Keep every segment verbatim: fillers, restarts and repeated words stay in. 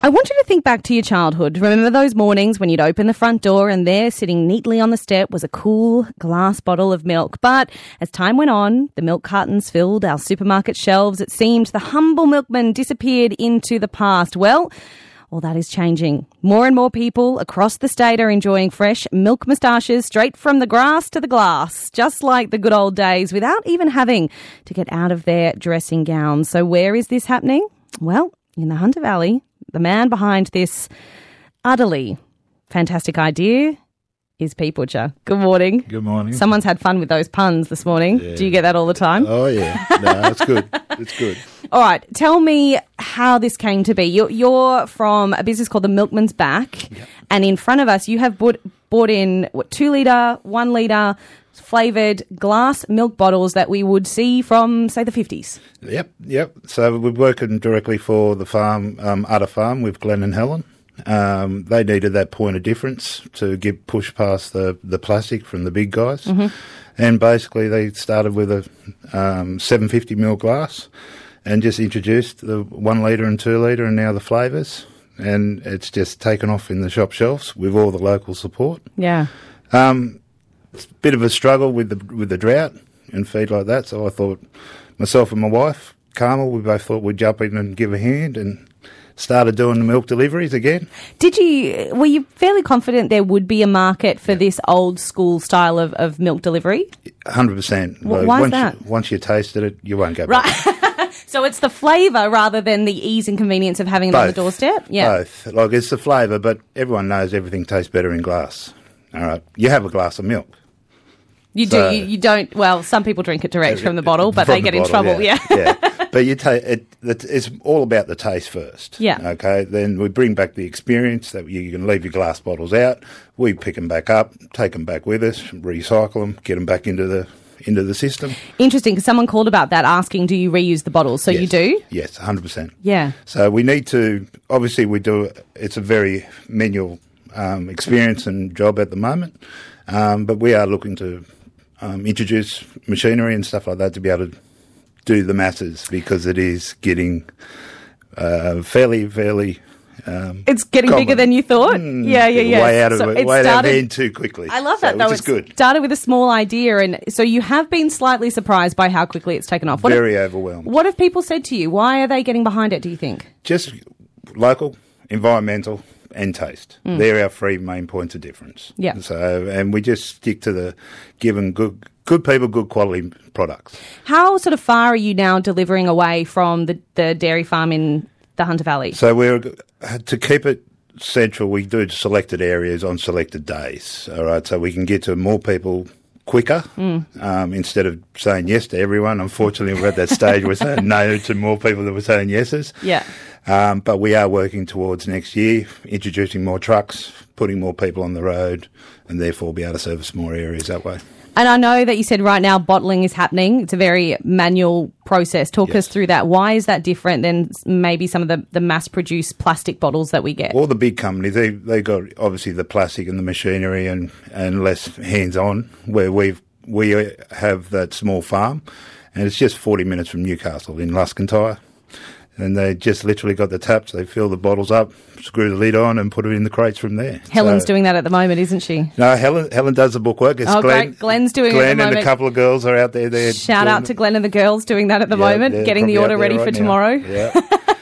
I want you to think back to your childhood. Remember those mornings when you'd open the front door and there, sitting neatly on the step, was a cool glass bottle of milk. But as time went on, the milk cartons filled our supermarket shelves. It seemed the humble milkman disappeared into the past. Well, all that is changing. More and more people across the state are enjoying fresh milk moustaches straight from the grass to the glass, just like the good old days, without even having to get out of their dressing gowns. So where is this happening? Well, in the Hunter Valley. The man behind this utterly fantastic idea is Pete Butcher. Good morning. Good morning. Someone's had fun with those puns this morning. Yeah. Do you get that all the time? Oh, yeah. No, it's good. It's good. All right. Tell me how this came to be. You're, you're from a business called the Milkman's Back, yep. And in front of us you have bought, bought in what, two litre, one litre, flavoured glass milk bottles that we would see from, say, the fifties. Yep, yep. So we're working directly for the farm, um, Udder Farm with Glenn and Helen. Um, they needed that point of difference to get push past the, the plastic from the big guys. Mm-hmm. And basically they started with a um, seven fifty ml glass and just introduced the one litre and two litre and now the flavours. And it's just taken off in the shop shelves with all the local support. Yeah. Um, It's a bit of a struggle with the with the drought and feed like that, so I thought myself and my wife, Carmel, we both thought we'd jump in and give a hand and started doing the milk deliveries again. Did you, were you fairly confident there would be a market for yeah. this old school style of, of milk delivery? one hundred percent. Why once is that? You, once you tasted it, you won't go right. back. So it's the flavour rather than the ease and convenience of having it Both. on the doorstep? Yeah. Both. Like, it's the flavour, but everyone knows everything tastes better in glass. All right. You have a glass of milk. You so, do. You, you don't. Well, some people drink it direct from the bottle, but from they the get in bottle, trouble. Yeah. Yeah. yeah. But you ta- it, it, it's all about the taste first. Yeah. Okay. Then we bring back the experience that you can leave your glass bottles out. We pick them back up, take them back with us, recycle them, get them back into the into the system. Interesting, because someone called about that, asking, do you reuse the bottles? So yes. you do? Yes, one hundred percent. Yeah. So we need to. Obviously, we do. It's a very manual um, experience and job at the moment, um, but we are looking to. Um, introduce machinery and stuff like that to be able to do the masses because it is getting uh, fairly, fairly. Um, it's getting common. bigger than you thought. Mm, yeah, yeah, yeah. Way out of so it, it way started, out of hand too quickly. I love so, that though. Which is it's good. Started with a small idea, and so you have been slightly surprised by how quickly it's taken off. What Very have, overwhelmed. What have people said to you? Why are they getting behind it? Do you think? Just local, environmental. And taste. Mm. They're our three main points of difference. Yeah. So, and we just stick to the giving good, good people, good quality products. How sort of far are you now delivering away from the, the dairy farm in the Hunter Valley? So we're to keep it central. We do selected areas on selected days. All right, so we can get to more people quicker mm. um, instead of saying yes to everyone. Unfortunately, we're at that stage we're saying no to more people than we're saying yeses. Yeah. Um, but we are working towards next year, introducing more trucks, putting more people on the road, and therefore be able to service more areas that way. And I know that you said right now bottling is happening. It's a very manual process. Talk yes. us through that. Why is that different than maybe some of the, the mass-produced plastic bottles that we get? All the big companies, they they got obviously the plastic and the machinery and, and less hands-on, where we've, we have that small farm, and it's just forty minutes from Newcastle in Luscantire. And they just literally got the taps, they fill the bottles up, screw the lid on and put it in the crates from there. Helen's so, doing that at the moment, isn't she? No, Helen Helen does the bookwork. It's oh, Glenn, great. Glenn's doing Glenn it at the moment. Glenn and a couple of girls are out there. They're Shout out to Glenn and the girls doing that at the yeah, moment, getting the order ready right for now. tomorrow. Yeah.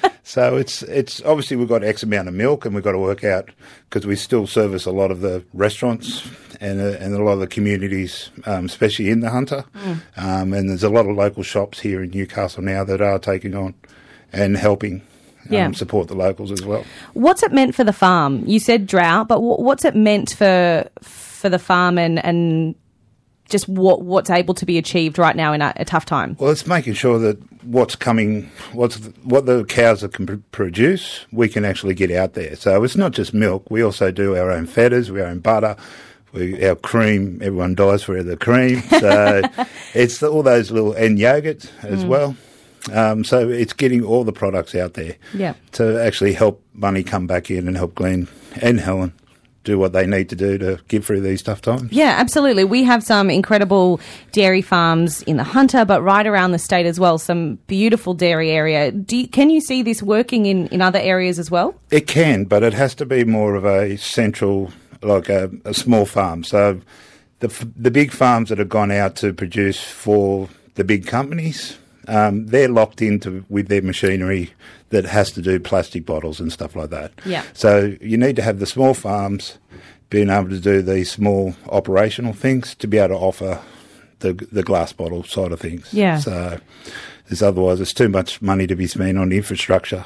So it's it's obviously we've got X amount of milk and we've got to work out because we still service a lot of the restaurants and uh, and a lot of the communities, um, especially in the Hunter. Mm. Um, and there's a lot of local shops here in Newcastle now that are taking on and helping. Yeah. Um, support the locals as well. What's it meant for the farm? You said drought, but w- what's it meant for for the farm and, and just what what's able to be achieved right now in a, a tough time? Well, it's making sure that what's coming, what's the, what the cows can pr- produce, we can actually get out there. So it's not just milk. We also do our own fetters, our own butter, we, our cream. Everyone dies for the cream. So it's the, all those little and yogurt as mm. well. Um, so it's getting all the products out there yeah. to actually help money come back in and help Glenn and Helen do what they need to do to get through these tough times. Yeah, absolutely. We have some incredible dairy farms in the Hunter, but right around the state as well, some beautiful dairy area. Do you, can you see this working in, in other areas as well? It can, but it has to be more of a central, like a, a small farm. So the the big farms that have gone out to produce for the big companies, um, they're locked into with their machinery that has to do plastic bottles and stuff like that. Yeah. So you need to have the small farms being able to do these small operational things to be able to offer the the glass bottle side of things. Yeah. So there's otherwise it's too much money to be spent on infrastructure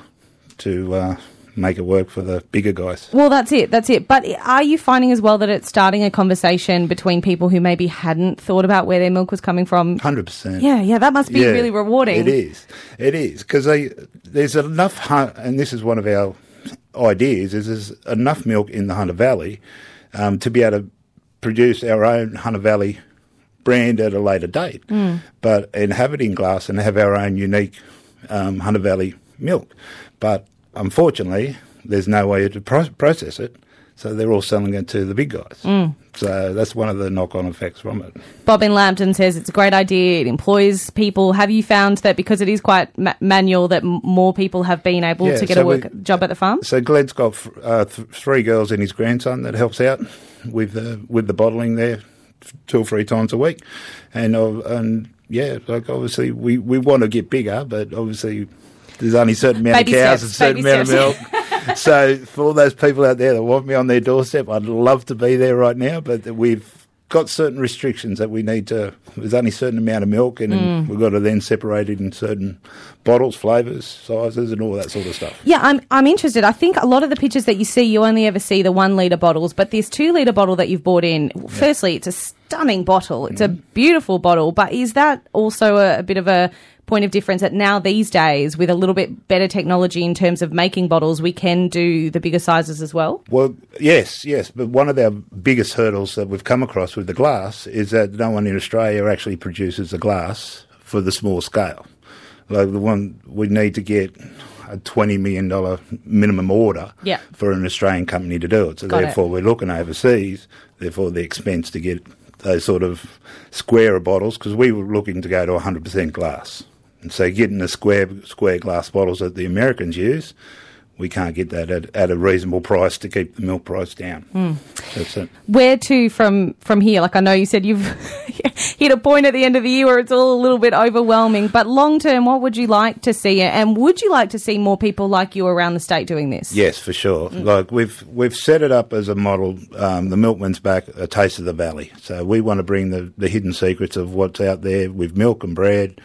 to uh, make it work for the bigger guys. Well, that's it. That's it. But are you finding as well that it's starting a conversation between people who maybe hadn't thought about where their milk was coming from? one hundred percent. Yeah, yeah, that must be Yeah, really rewarding. It is. It is. Because there's enough, hun- and this is one of our ideas, is there's enough milk in the Hunter Valley um, to be able to produce our own Hunter Valley brand at a later date. Mm. But and have it in glass and have our own unique um, Hunter Valley milk. But unfortunately, there's no way to pro- process it, so they're all selling it to the big guys. Mm. So that's one of the knock-on effects from it. Bob in Lambton says it's a great idea. It employs people. Have you found that because it is quite ma- manual, that m- more people have been able yeah, to get so a work we, job at the farm? So Glenn's got uh, th- three girls and his grandson that helps out with the with the bottling there two or three times a week, and uh, and yeah, like obviously we, we want to get bigger, but obviously. There's only a certain amount baby of cows steps, and a certain amount steps. of milk. So for all those people out there that want me on their doorstep, I'd love to be there right now, but we've got certain restrictions that we need to, there's only a certain amount of milk and mm. we've got to then separate it in certain bottles, flavours, sizes and all that sort of stuff. Yeah, I'm I'm interested. I think a lot of the pictures that you see, you only ever see the one litre bottles, but this two litre bottle that you've bought in, yeah. firstly, it's a stunning bottle. It's mm. a beautiful bottle, but is that also a, a bit of a point of difference that now these days, with a little bit better technology in terms of making bottles, we can do the bigger sizes as well? Well, yes, yes. But one of our biggest hurdles that we've come across with the glass is that no one in Australia actually produces the glass for the small scale. Like the one we need to get a twenty million dollars minimum order yeah. for an Australian company to do it. So Got therefore it. we're looking overseas, therefore the expense to get those sort of squarer bottles, because we were looking to go to one hundred percent glass. And so getting the square square glass bottles that the Americans use, we can't get that at, at a reasonable price to keep the milk price down. Mm. That's it. Where to from from here? Like I know you said you've hit a point at the end of the year where it's all a little bit overwhelming, but long term, what would you like to see? And would you like to see more people like you around the state doing this? Yes, for sure. Mm. Like we've we've set it up as a model, um, the Milkman's Back, a taste of the valley. So we want to bring the, the hidden secrets of what's out there with milk and bread,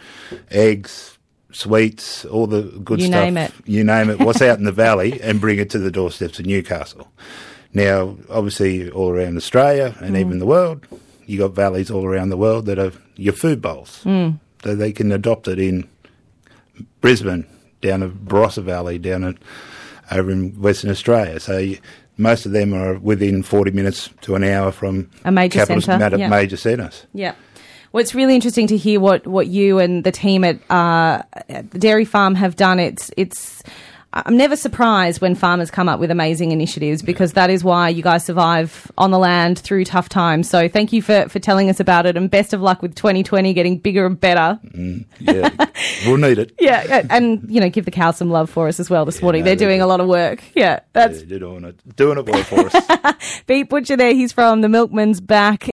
eggs, sweets, all the good you stuff. You name it. You name it, what's out in the valley, and bring it to the doorsteps of Newcastle. Now, obviously, all around Australia and mm. even the world, you got valleys all around the world that are your food bowls. Mm. So they can adopt it in Brisbane, down at Barossa Valley, down at, over in Western Australia. So you, most of them are within forty minutes to an hour from a major centre. Yeah. Major centres. Yeah. Well, it's really interesting to hear what, what you and the team at, uh, at the dairy farm have done. It's it's. I'm never surprised when farmers come up with amazing initiatives, because that is why you guys survive on the land through tough times. So thank you for, for telling us about it, and best of luck with twenty twenty getting bigger and better. Mm, yeah, we'll need it. Yeah, and, you know, give the cows some love for us as well this yeah, morning. No, they're, they're doing a lot of work. Yeah, that's yeah, they're doing it, doing it well for us. Pete Butcher there, he's from the Milkman's Back.